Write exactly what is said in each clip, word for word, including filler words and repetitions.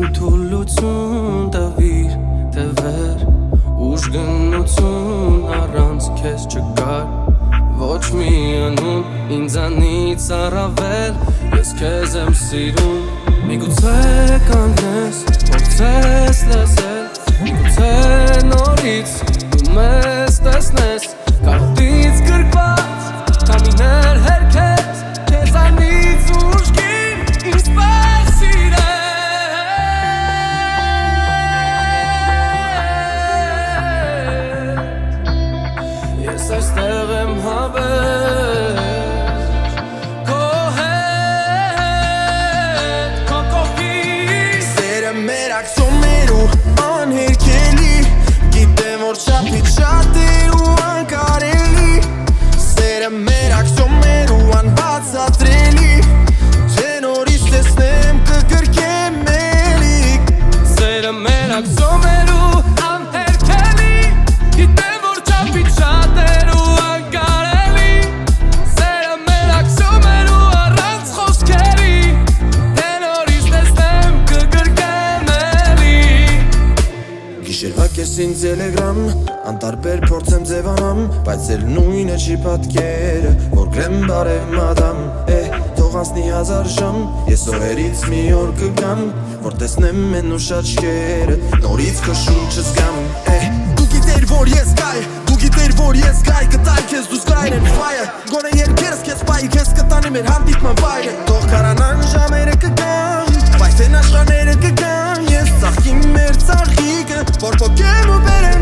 թուլություն տվիր, թե վեր ուժգնություն առանց քեզ չկար Ոչ մի անուն ինձանից առավել Ես քեզ եմ սիրում Միգուցե կանգնես, փորձես լսել Միգուցե նորից դու մեզ տեսնես Կարոտից գրկված, քամիներ հերքես Քեզանից ուժգին ինձ պես սիրել Ես այստեղ եմ հավեր Քո հետ, քո կողքից Սերը մեր ակսոմեր ու անհերքելի Գիտեմ որ չափից շատ էր ու անկարելի Սերը մեր ակսոմեր ու անբացատրելի Թե նորից տեսնեմ կգրկեմ էլի Սերը մեր ակսոմեր ու անհերքելի Գիտեմ որ չափից շատ էր ու անկարելի Սերը մեր ակսոմեր ու առանց խոսքերի Թե նորից տեսնեմ կգրկեմ էլի Գիշերվա կեսին տելեգրամ Անտարբեր փորձեմ ձևանամ Բայց էլ նույնը չի պատկերը Որ գրեմ բարև մադամ Է, թող անցնի հազար ժամ Ես օրերից մի օր կգամ Որ տեսնեմ են ու շաչկերը Նորից քո շունչը զգամ Է, դու գիտեր որ ես գայ Դու գիտեր որ ես գայ Կտայ քեզ դու զգրայն են ֆայը Գոնե երկերս քեզ պայի Քեզ կտանի մեր հանդիպման վայրը Թող կարանան ժամերը կգան Բայց են աշխարհները կգան Ես ծաղկիմ մեր ծաղիկը Որ պոկեմ ու բերեմ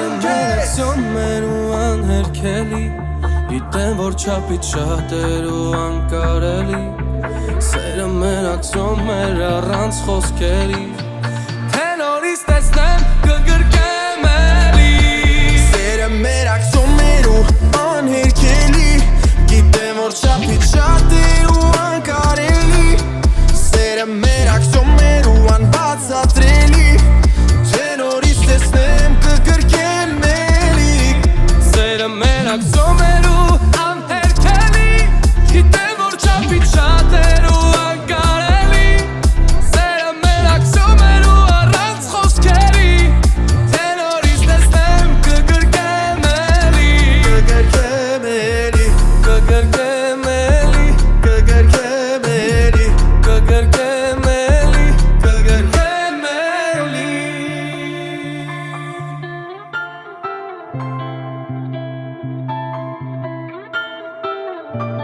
Ակսոմեր ու անհերքելի Գիտեմ որ չափից շատ էր ու անկարելի Սերը մեր ակսոմեր առանց խոսքերի Թե նորից տեսնեմ կգրկեմ էլի Սերը մեր ակսոմեր ու անհերքելի Գիտեմ որ չափից շատ էր ու անկարելի Սերը մեր ակսոմեր ու անբացատրելի Թե նորից տեսնեմ կգրկեմ էլի Սերը մեր ակսոմեր ու անհերքելի Գիտեմ որ չափից շատ էր ու անկարելի Սերը մեր ակսոմեր ու առանց խոսքերի Թե նորից տեսնեմ կգրկեմ էլի Կգրկեմ էլի Կգրկեմ էլի Կգրկեմ էլի Կգրկեմ էլի Կգրկեմ էլի We'll be right back.